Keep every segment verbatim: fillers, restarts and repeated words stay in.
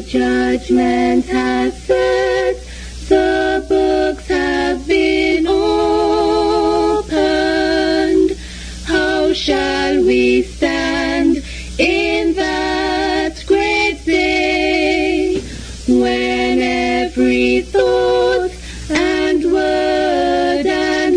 judgment has set, the books have been opened. How shall we stand in that great day, when every thought and word and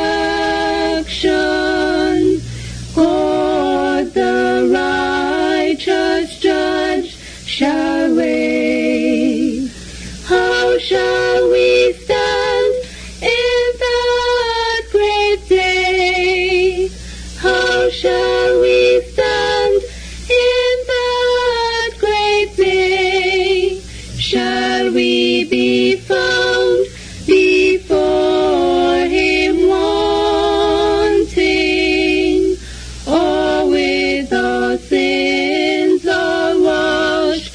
action toward the righteous judge shall weigh? How shall we stand in that great day? How shall we stand in that great day? Shall we be found before him wanting, or with our sins all washed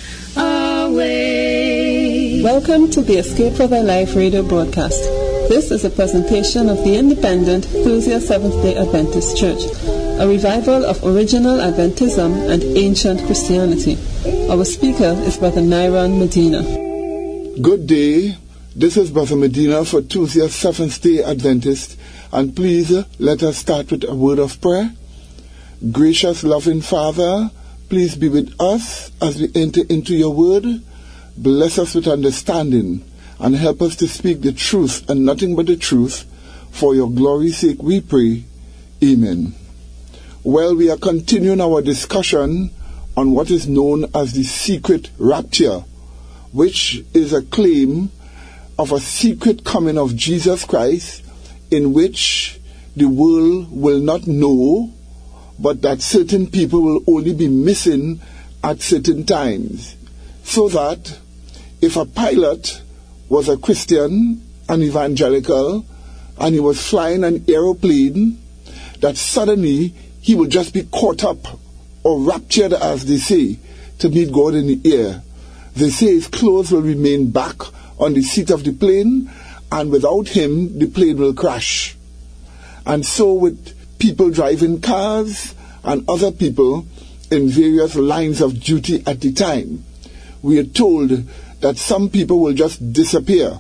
away? Welcome to the Escape for Thy Life radio broadcast. This is a presentation of the Independent Ecclesia Seventh-day Adventist Church, a revival of original Adventism and ancient Christianity. Our speaker is Brother Nyron Medina. Good day. This is Brother Medina for Tuesday Seventh-day Adventist, and please uh, let us start with a word of prayer. Gracious, loving Father, please be with us as we enter into your word. Bless us with understanding and help us to speak the truth and nothing but the truth. For your glory's sake we pray. Amen. Well, we are continuing our discussion on what is known as the secret rapture, which is a claim of a secret coming of Jesus Christ in which the world will not know, but that certain people will only be missing at certain times. So that if a pilot was a Christian, an evangelical, and he was flying an aeroplane, that suddenly he would just be caught up or raptured, as they say, to meet God in the air. They say his clothes will remain back on the seat of the plane, and without him, the plane will crash. And so with people driving cars and other people in various lines of duty at the time, we are told that some people will just disappear,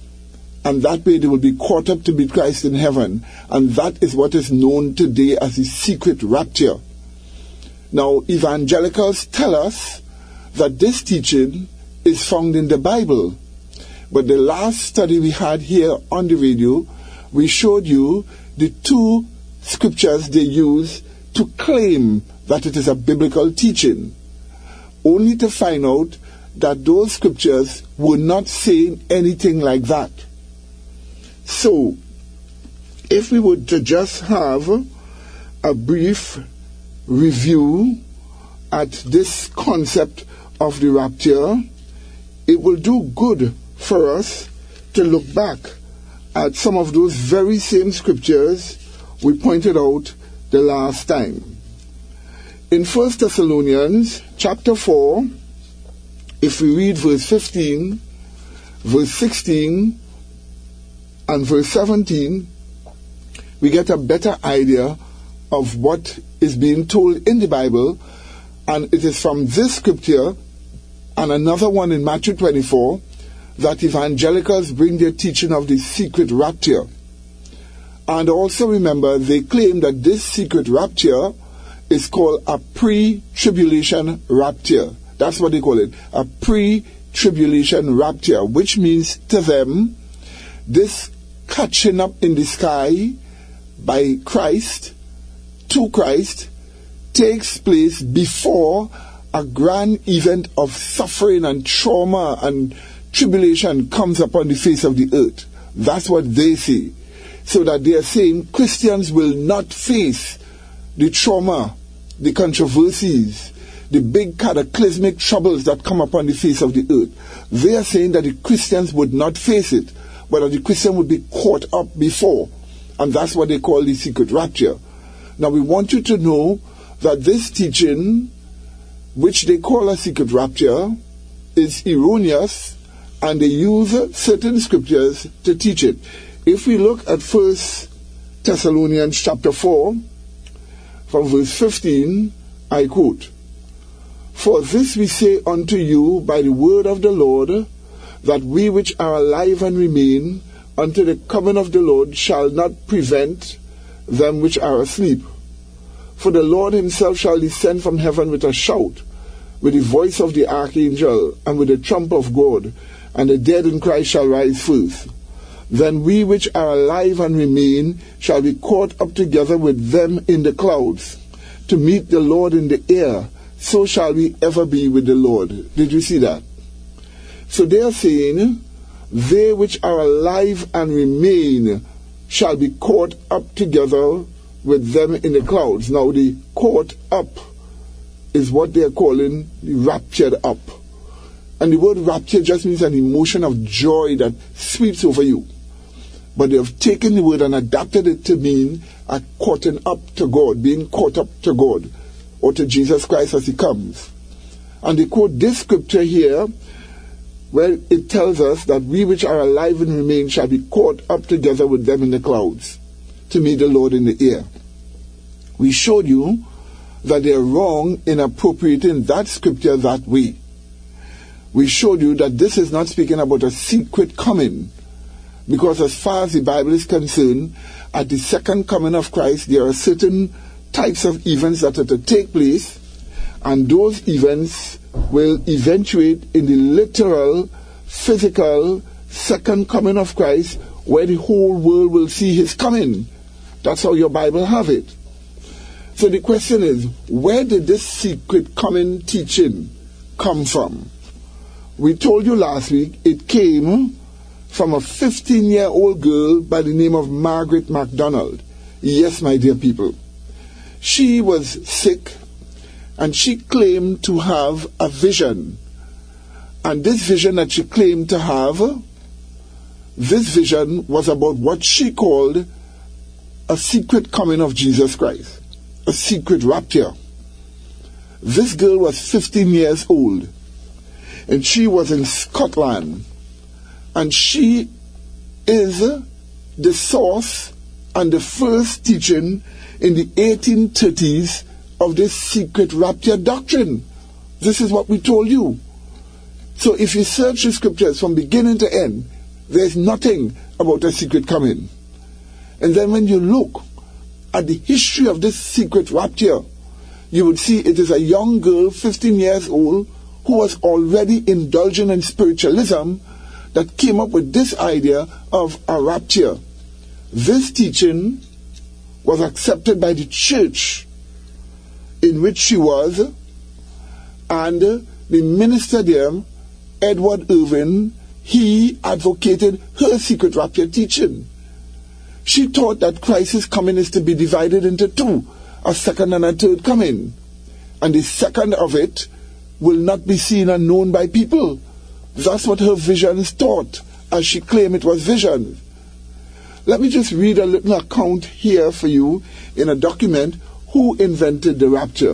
and that way they will be caught up to meet Christ in heaven. And that is what is known today as the secret rapture. Now, evangelicals tell us that this teaching is found in the Bible. But the last study we had here on the radio, we showed you the two scriptures they use to claim that it is a biblical teaching, only to find out that those scriptures were not saying anything like that. So, if we were to just have a brief review at this concept of the rapture, it will do good for us to look back at some of those very same scriptures we pointed out the last time. In First Thessalonians chapter four, if we read verse fifteen, verse sixteen, and verse seventeen, we get a better idea of what is being told in the Bible. And it is from this scripture and another one in Matthew twenty-four that evangelicals bring their teaching of the secret rapture. And also remember, they claim that this secret rapture is called a pre-tribulation rapture. That's what they call it, a pre-tribulation rapture, which means to them, this catching up in the sky by Christ, to Christ, takes place before a grand event of suffering and trauma and tribulation comes upon the face of the earth. That's what they say. So that they are saying Christians will not face the trauma, the controversies, the big cataclysmic troubles that come upon the face of the earth. They are saying that the Christians would not face it, but that the Christian would be caught up before. And that's what they call the secret rapture. Now we want you to know that this teaching, which they call a secret rapture, is erroneous, and they use certain scriptures to teach it. If we look at First Thessalonians chapter four, from verse fifteen, I quote, For this we say unto you by the word of the Lord, that we which are alive and remain unto the coming of the Lord shall not prevent them which are asleep. For the Lord himself shall descend from heaven with a shout, with the voice of the archangel, and with the trump of God, and the dead in Christ shall rise first. Then we which are alive and remain shall be caught up together with them in the clouds, to meet the Lord in the air. So shall we ever be with the Lord. Did you see that? So they are saying, they which are alive and remain shall be caught up together with them in the clouds. Now the caught up is what they are calling the raptured up. And the word rapture just means an emotion of joy that sweeps over you. But they have taken the word and adapted it to mean a caught up to God, being caught up to God, or to Jesus Christ as he comes. And they quote this scripture here, where it tells us that we which are alive and remain shall be caught up together with them in the clouds, to meet the Lord in the air. We showed you that they are wrong in appropriating that scripture that way. We showed you that this is not speaking about a secret coming, because as far as the Bible is concerned, at the second coming of Christ, there are certain types of events that are to take place, and those events will eventuate in the literal, physical second coming of Christ, where the whole world will see his coming. That's how your Bible have it. So the question is, where did this secret coming teaching come from? We told you last week it came from a fifteen-year-old girl by the name of Margaret MacDonald. Yes, my dear people. She was sick, and she claimed to have a vision. And this vision that she claimed to have, this vision was about what she called a secret coming of Jesus Christ, a secret rapture. This girl was fifteen years old, and she was in Scotland, and she is the source and the first teaching in the eighteen thirties of this secret rapture doctrine. This is what we told you. So if you search the scriptures from beginning to end, there's nothing about a secret coming. And then when you look at the history of this secret rapture, you would see it is a young girl, fifteen years old, who was already indulging in spiritualism, that came up with this idea of a rapture. This teaching was accepted by the church in which she was, and the minister there, Edward Irvin, he advocated her secret rapture teaching. She taught that Christ's coming is to be divided into two, a second and a third coming. And the second of it will not be seen and known by people. That's what her visions taught, as she claimed it was vision. Let me just read a little account here for you in a document, Who Invented the Rapture.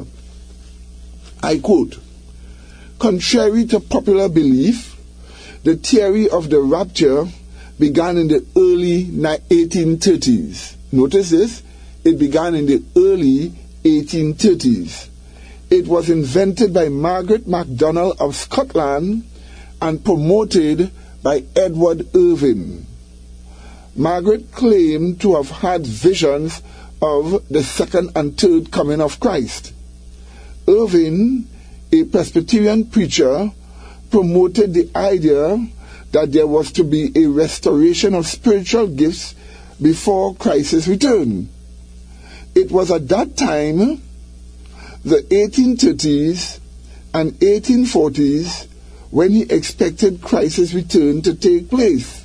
I quote, "Contrary to popular belief, the theory of the rapture began in the early eighteen thirties. Notice this, it began in the early eighteen thirties. It was invented by Margaret MacDonald of Scotland and promoted by Edward Irvin. Margaret claimed to have had visions of the second and third coming of Christ. Irvin, a Presbyterian preacher, promoted the idea that there was to be a restoration of spiritual gifts before Christ's return. It was at that time, the eighteen thirties and eighteen forties, when he expected Christ's return to take place.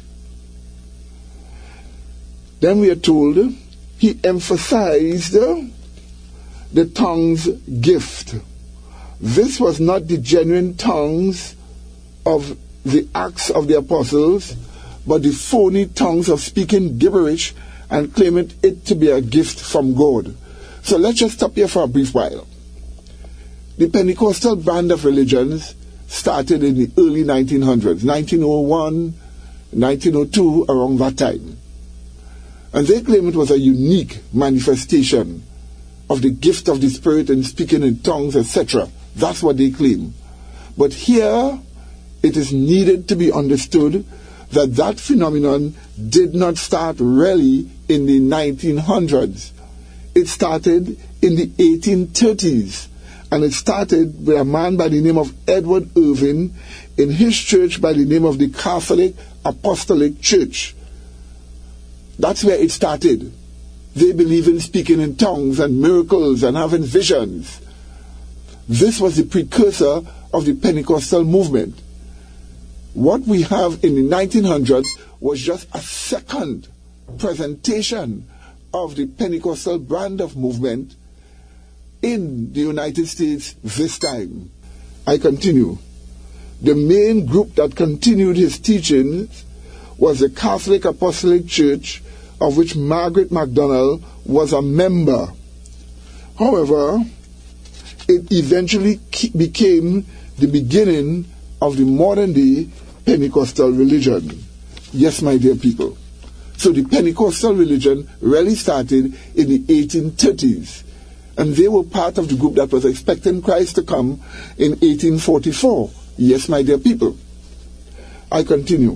Then we are told he emphasized the tongues gift. This was not the genuine tongues of the Acts of the Apostles, but the phony tongues of speaking gibberish and claiming it to be a gift from God. So let's just stop here for a brief while. The Pentecostal brand of religions started in the early nineteen hundreds, nineteen oh one, nineteen oh two, around that time. And they claim it was a unique manifestation of the gift of the Spirit in speaking in tongues, et cetera. That's what they claim. But here, it is needed to be understood that that phenomenon did not start really in the nineteen hundreds. It started in the eighteen thirties, and it started with a man by the name of Edward Irvin in his church by the name of the Catholic Apostolic Church. That's where it started. They believe in speaking in tongues and miracles and having visions. This was the precursor of the Pentecostal movement. What we have in the nineteen hundreds was just a second presentation of the Pentecostal brand of movement in the United States this time. I continue. The main group that continued his teachings was the Catholic Apostolic Church, of which Margaret MacDonald was a member. However, it eventually became the beginning of the modern-day Pentecostal religion. Yes, my dear people. So the Pentecostal religion really started in the eighteen thirties, and they were part of the group that was expecting Christ to come in eighteen forty-four. Yes, my dear people. I continue.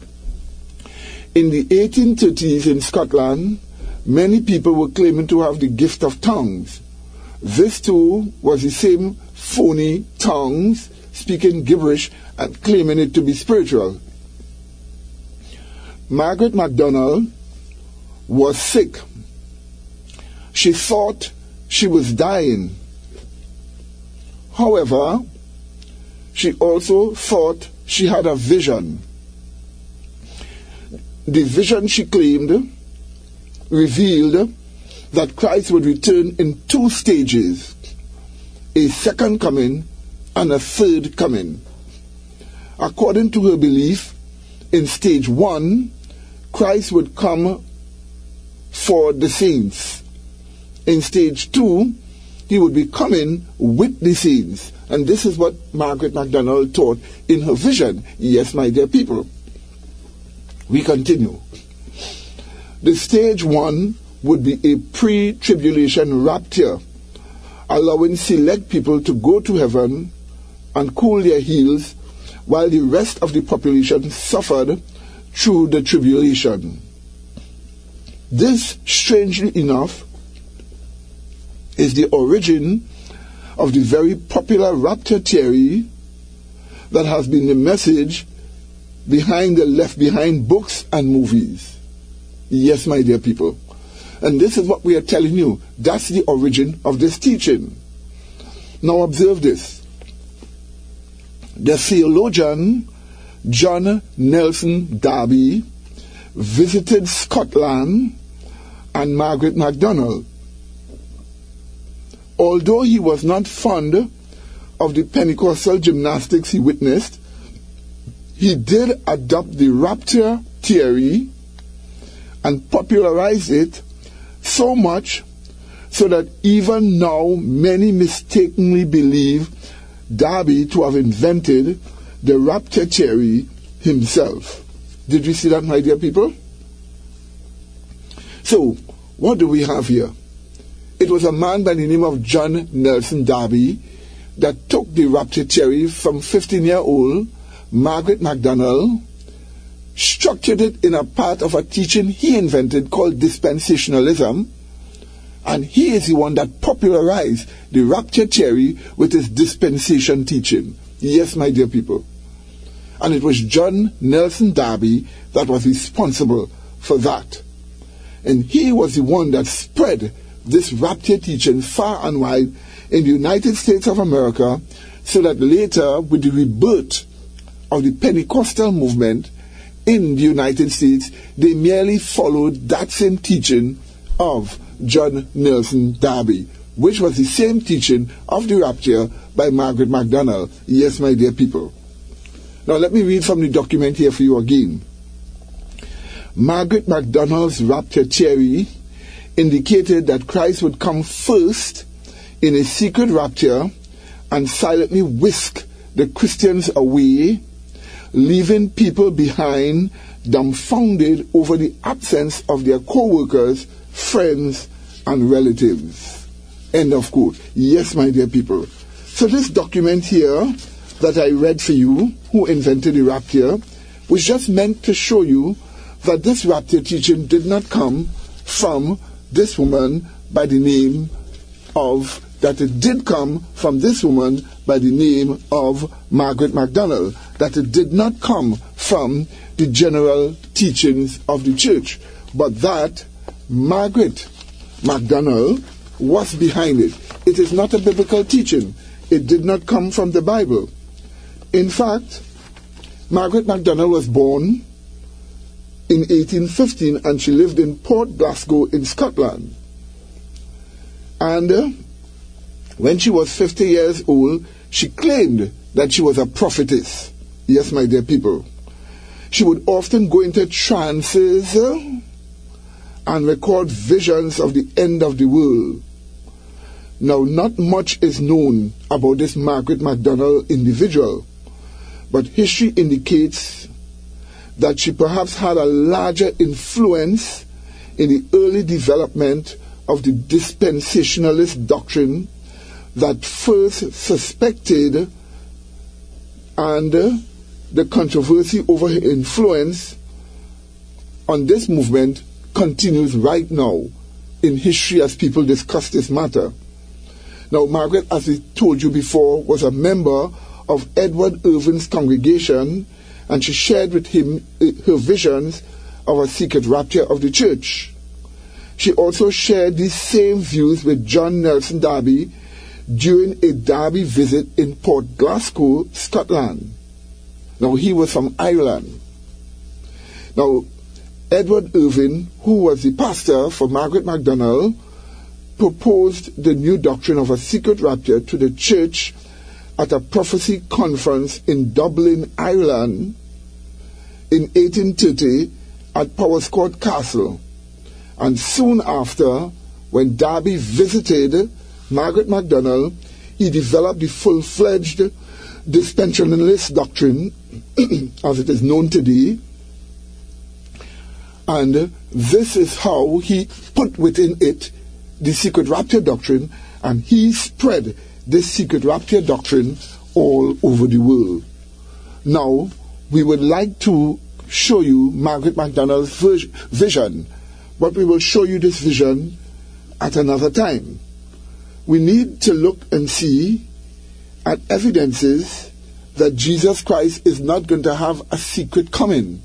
In the eighteen thirties in Scotland, many people were claiming to have the gift of tongues. This too was the same phony tongues, speaking gibberish and claiming it to be spiritual. Margaret MacDonald was sick. She thought she was dying. However, she also thought she had a vision. The vision, she claimed, revealed that Christ would return in two stages, a second coming and a third coming. According to her belief, in stage one, Christ would come for the saints. In stage two, he would be coming with the saints. And this is what Margaret MacDonald taught in her vision. Yes, my dear people. We continue. The stage one would be a pre-tribulation rapture, allowing select people to go to heaven and cool their heels while the rest of the population suffered through the tribulation. This, strangely enough, is the origin of the very popular rapture theory that has been the message behind the Left Behind books and movies. Yes, my dear people. And this is what we are telling you. That's the origin of this teaching. Now observe this. The theologian John Nelson Darby visited Scotland and Margaret MacDonald. Although he was not fond of the Pentecostal gymnastics he witnessed, he did adopt the rapture theory and popularize it so much so that even now many mistakenly believe Darby to have invented the rapture theory himself. Did you see that, my dear people? So, what do we have here? It was a man by the name of John Nelson Darby that took the rapture theory from fifteen-year-old Margaret MacDonald, structured it in a part of a teaching he invented called dispensationalism, and he is the one that popularized the rapture theory with his dispensation teaching. Yes, my dear people. And it was John Nelson Darby that was responsible for that. And he was the one that spread this rapture teaching far and wide in the United States of America, so that later, with the rebirth of the Pentecostal movement in the United States, they merely followed that same teaching of John Nelson Darby, which was the same teaching of the rapture by Margaret MacDonald. Yes, my dear people. Now let me read from the document here for you again. Margaret MacDonald's rapture theory indicated that Christ would come first in a secret rapture and silently whisk the Christians away, leaving people behind dumbfounded over the absence of their co-workers, friends, and relatives. End of quote. Yes, my dear people. So this document here that I read for you, Who Invented the Rapture, was just meant to show you that this rapture teaching did not come from this woman by the name of, that it did come from this woman by the name of Margaret MacDonald, that it did not come from the general teachings of the church, but that Margaret MacDonald was behind it. It is not a biblical teaching. It did not come from the Bible. In fact, Margaret MacDonald was born in eighteen fifteen and she lived in Port Glasgow in Scotland. And uh, when she was fifty years old, she claimed that she was a prophetess. Yes, my dear people. She would often go into trances uh, and record visions of the end of the world. Now, not much is known about this Margaret MacDonald individual, but history indicates that she perhaps had a larger influence in the early development of the dispensationalist doctrine that first suspected, and uh, the controversy over her influence on this movement continues right now in history as people discuss this matter. Now, Margaret, as I told you before, was a member of Edward Irvin's congregation, and she shared with him her visions of a secret rapture of the church. She also shared these same views with John Nelson Darby during a Darby visit in Port Glasgow, Scotland. Now, he was from Ireland. Now, Edward Irvin, who was the pastor for Margaret MacDonald, proposed the new doctrine of a secret rapture to the church at a prophecy conference in Dublin, Ireland in eighteen thirty at Powerscourt Castle. And soon after, when Darby visited Margaret MacDonald, he developed the full-fledged dispensationalist doctrine as it is known today. And this is how he put within it the secret rapture doctrine, and he spread this secret rapture doctrine all over the world. Now, we would like to show you Margaret MacDonald's vision, but we will show you this vision at another time. We need to look and see at evidences that Jesus Christ is not going to have a secret coming.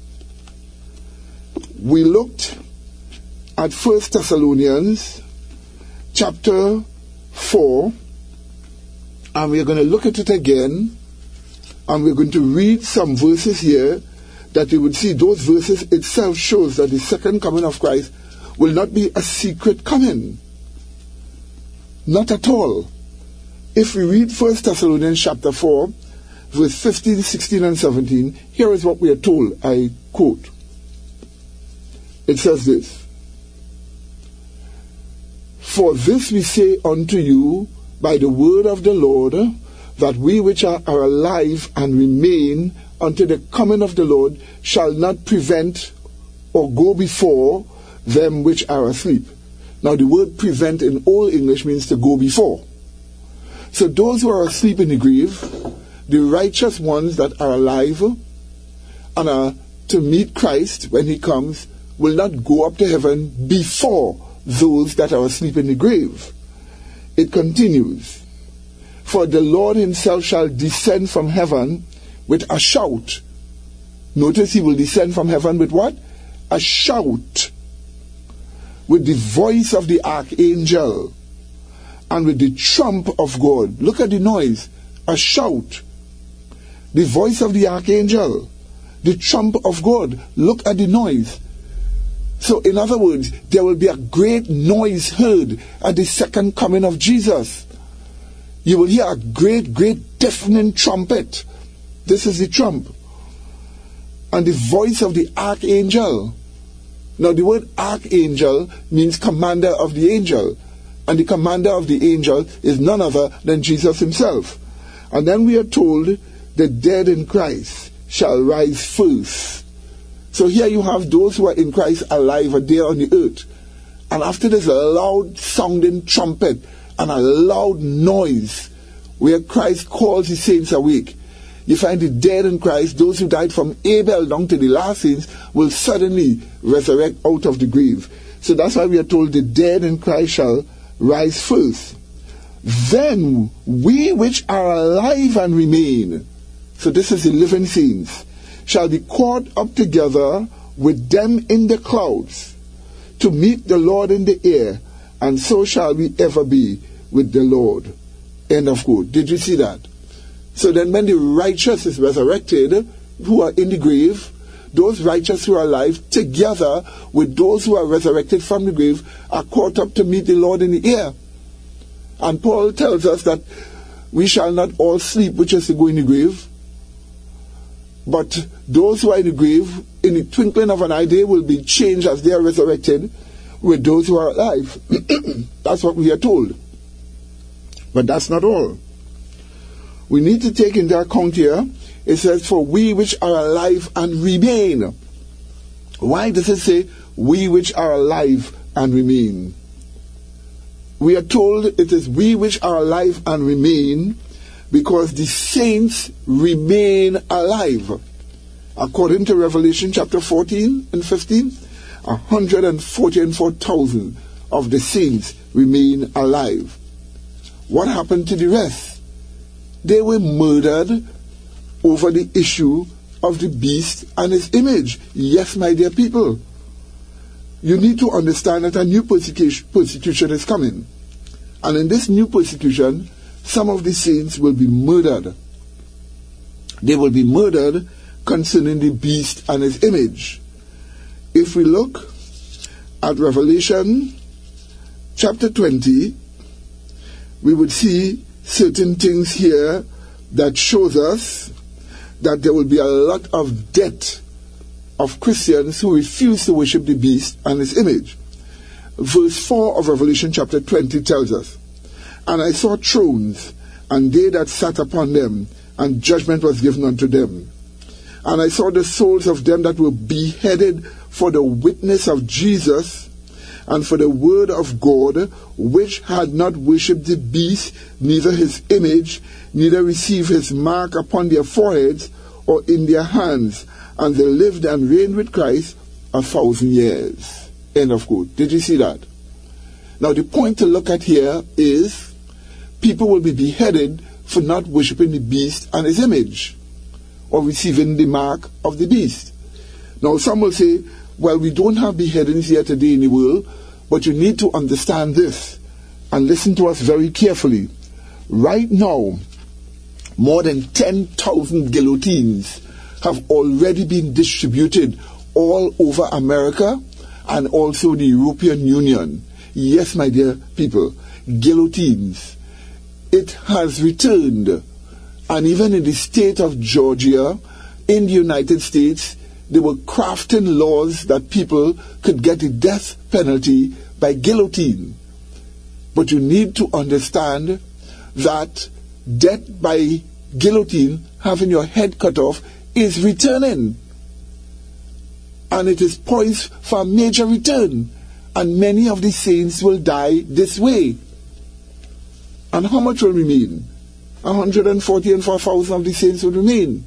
We looked at First Thessalonians chapter four, and we're going to look at it again, and we're going to read some verses here that you would see those verses itself shows that the second coming of Christ will not be a secret coming. Not at all. If we read First Thessalonians chapter four, verse fifteen, sixteen, and seventeen, here is what we are told. I quote. It says this: For this we say unto you by the word of the Lord, that we which are, are alive and remain unto the coming of the Lord shall not prevent or go before them which are asleep. Now, the word prevent in Old English means to go before. So those who are asleep in the grave, the righteous ones that are alive and are to meet Christ when he comes, will not go up to heaven before those that are asleep in the grave. It continues, For the Lord himself shall descend from heaven with a shout. Notice he will descend from heaven with what? A shout. With the voice of the archangel and with the trump of God. Look at the noise. A shout. The voice of the archangel. The trump of God. Look at the noise. So, in other words, there will be a great noise heard at the second coming of Jesus. You will hear a great, great deafening trumpet. This is the trump. And the voice of the archangel. Now, the word archangel means commander of the angel. And the commander of the angel is none other than Jesus himself. And then we are told, the dead in Christ shall rise first. So here you have those who are in Christ alive and there on the earth. And after this loud sounding trumpet and a loud noise, where Christ calls his saints awake. You find the dead in Christ, those who died from Abel down to the last saints, will suddenly resurrect out of the grave. So that's why we are told the dead in Christ shall rise first. Then we which are alive and remain, so this is the living saints, shall be caught up together with them in the clouds to meet the Lord in the air, and so shall we ever be with the Lord. End of quote. Did you see that? So then when the righteous is resurrected, who are in the grave, those righteous who are alive, together with those who are resurrected from the grave, are caught up to meet the Lord in the air. And Paul tells us that we shall not all sleep, which is to go in the grave, but those who are in the grave, in the twinkling of an eye, they will be changed as they are resurrected with those who are alive. That's what we are told. But that's not all. We need to take into account here, it says, for we which are alive and remain. Why does it say, we which are alive and remain? We are told it is we which are alive and remain because the saints remain alive. According to Revelation chapter fourteen and fifteen, one hundred forty-four thousand of the saints remain alive. What happened to the rest? They were murdered over the issue of the beast and his image. Yes, my dear people, you need to understand that a new persecution, persecution is coming. And in this new persecution, some of the saints will be murdered. They will be murdered concerning the beast and his image. If we look at Revelation chapter twenty, we would see certain things here that shows us that there will be a lot of death of Christians who refuse to worship the beast and his image. Verse four of Revelation chapter twenty tells us, and I saw thrones, and they that sat upon them, and judgment was given unto them. And I saw the souls of them that were beheaded for the witness of Jesus, and for the word of God, which had not worshipped the beast, neither his image, neither received his mark upon their foreheads or in their hands. And they lived and reigned with Christ a thousand years. End of quote. Did you see that? Now the point to look at here is people will be beheaded for not worshipping the beast and his image, or receiving the mark of the beast. Now some will say, well, we don't have beheadings here today in the world, but you need to understand this and listen to us very carefully. Right now, more than ten thousand guillotines have already been distributed all over America and also the European Union. Yes, my dear people, guillotines. It has returned. And even in the state of Georgia, in the United States, they were crafting laws that people could get the death penalty by guillotine. But you need to understand that death by guillotine, having your head cut off, is returning. And it is poised for a major return. And many of the saints will die this way. And how much will remain? one hundred forty-four thousand of the saints will remain.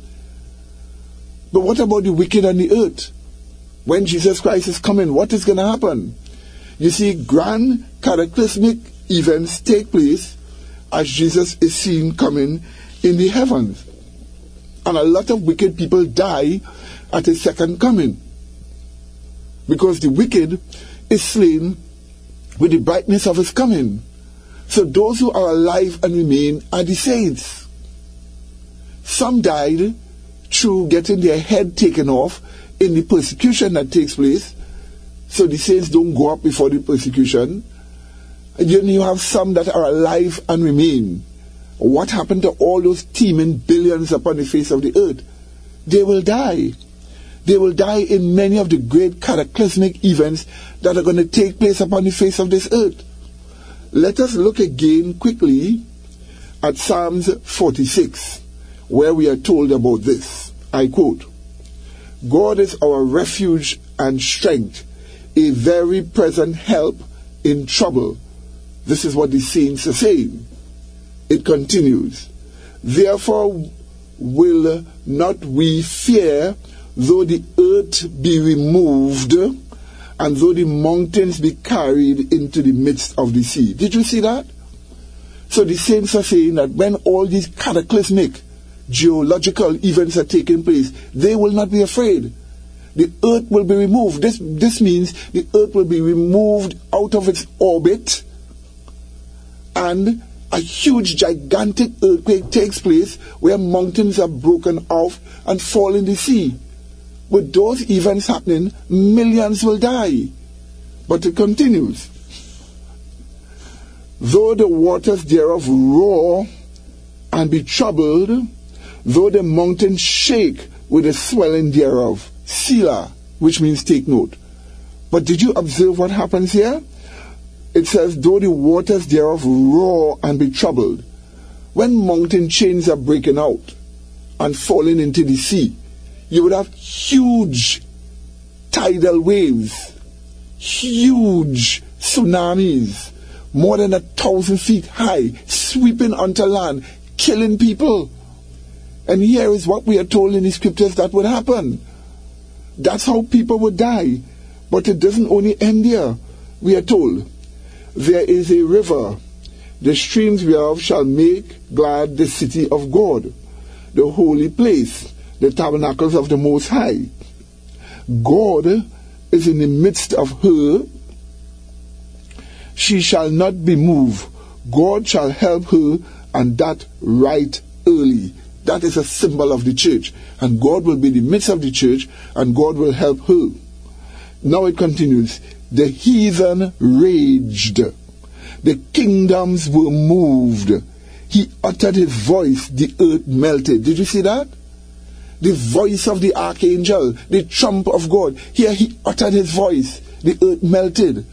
But what about the wicked on the earth? When Jesus Christ is coming, what is going to happen? You see, grand cataclysmic events take place as Jesus is seen coming in the heavens. And a lot of wicked people die at his second coming, because the wicked is slain with the brightness of his coming. So those who are alive and remain are the saints. Some died through getting their head taken off in the persecution that takes place, so the saints don't go up before the persecution. And then you have some that are alive and remain. What happened to all those teeming billions upon the face of the earth? They will die. They will die in many of the great cataclysmic events that are going to take place upon the face of this earth. Let us look again quickly at Psalms forty-six, where we are told about this. I quote, God is our refuge and strength, a very present help in trouble. This is what the saints are saying. it continues, therefore will not we fear, though the earth be removed, and though the mountains be carried into the midst of the sea. Did you see that? So the saints are saying that when all these cataclysmic geological events are taking place, they will not be afraid. The earth will be removed. This, this means the earth will be removed out of its orbit, and a huge, gigantic earthquake takes place where mountains are broken off and fall in the sea. With those events happening, millions will die. But it continues. Though the waters thereof roar and be troubled, though the mountains shake with the swelling thereof. Selah, which means take note. But did you observe what happens here? It says, though the waters thereof roar and be troubled. When mountain chains are breaking out and falling into the sea, you would have huge tidal waves, huge tsunamis, more than a thousand feet high, sweeping onto land, killing people. And here is what we are told in the scriptures that would happen. That's how people would die. But it doesn't only end there. We are told, there is a river, the streams whereof shall make glad the city of God, the holy place, the tabernacles of the Most High. God is in the midst of her. She shall not be moved. God shall help her, and that right early. That is a symbol of the church. And God will be in the midst of the church, and God will help her. Now it continues. The heathen raged. The kingdoms were moved. He uttered his voice. The earth melted. Did you see that? The voice of the archangel, the trump of God. Here he uttered his voice. The earth melted.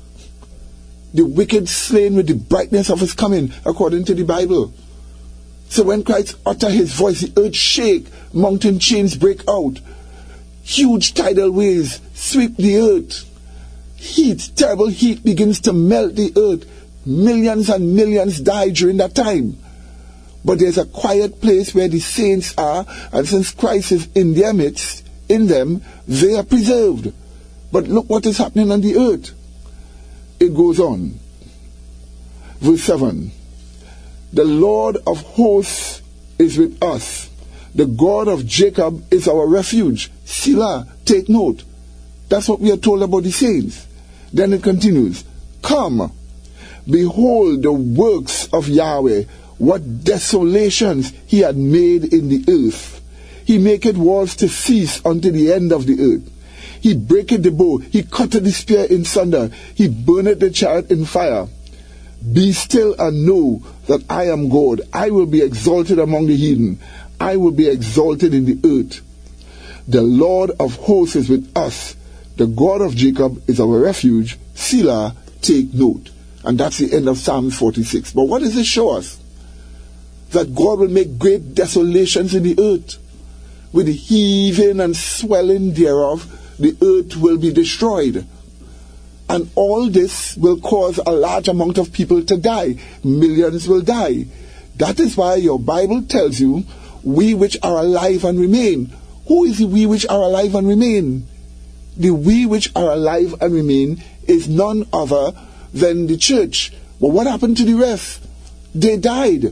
The wicked slain with the brightness of his coming, according to the Bible. So when Christ uttered his voice, the earth shake, mountain chains break out, huge tidal waves sweep the earth. Heat, terrible heat begins to melt the earth. Millions and millions die during that time. But there's a quiet place where the saints are, and since Christ is in their midst, in them, they are preserved. But look what is happening on the earth. It goes on. Verse seven. The Lord of hosts is with us. The God of Jacob is our refuge. Selah, take note. That's what we are told about the saints. Then it continues. Come, behold the works of Yahweh, what desolations he had made in the earth. He maketh wars to cease unto the end of the earth. He breaketh the bow, he cutteth the spear in sunder, he burneth the chariot in fire. Be still and know that I am God. I will be exalted among the heathen. I will be exalted in the earth. The Lord of hosts is with us. The God of Jacob is our refuge. Selah, take note. And that's the end of Psalm forty-six. But what does it show us? That God will make great desolations in the earth. With the heaving and swelling thereof, the earth will be destroyed. And all this will cause a large amount of people to die. Millions will die. That is why your Bible tells you, we which are alive and remain. Who is the we which are alive and remain? The we which are alive and remain is none other than the church. But what happened to the rest? They died.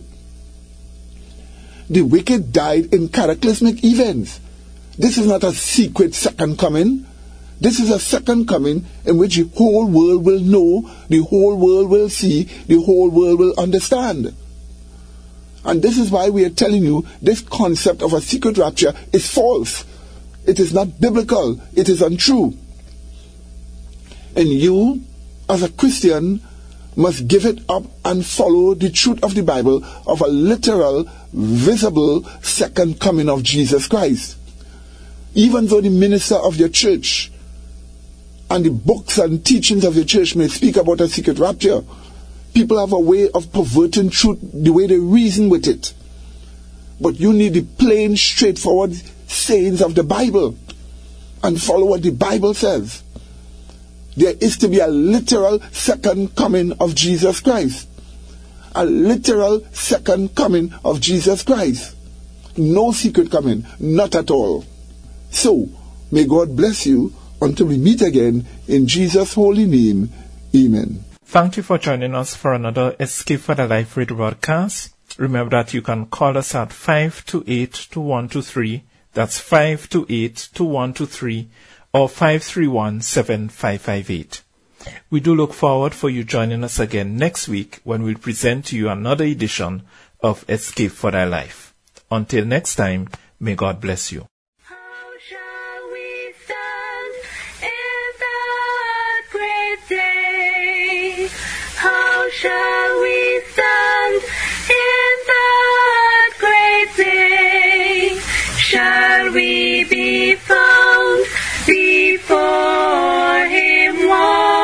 The wicked died in cataclysmic events. This is not a secret second coming. This is a second coming in which the whole world will know, the whole world will see, the whole world will understand. And this is why we are telling you this concept of a secret rapture is false. It is not biblical. It is untrue. And you, as a Christian, must give it up and follow the truth of the Bible of a literal, visible second coming of Jesus Christ. Even though the minister of your church and the books and teachings of the church may speak about a secret rapture, people have a way of perverting truth the way they reason with it. But you need the plain, straightforward sayings of the Bible and follow what the Bible says. There is to be a literal second coming of Jesus Christ. a literal second coming of Jesus Christ. No secret coming, not at all. So, may God bless you until we meet again in Jesus' holy name. Amen. Thank you for joining us for another Escape for the Life Radio broadcast. Remember that you can call us at five two eight, two one two three. That's five two eight, two one two three or five three one, seven five five eight. We do look forward for you joining us again next week when we'll present to you another edition of Escape for Thy Life. Until next time, may God bless you. How shall we stand in that great day? How shall we stand in that great day? Shall we be found before Him one?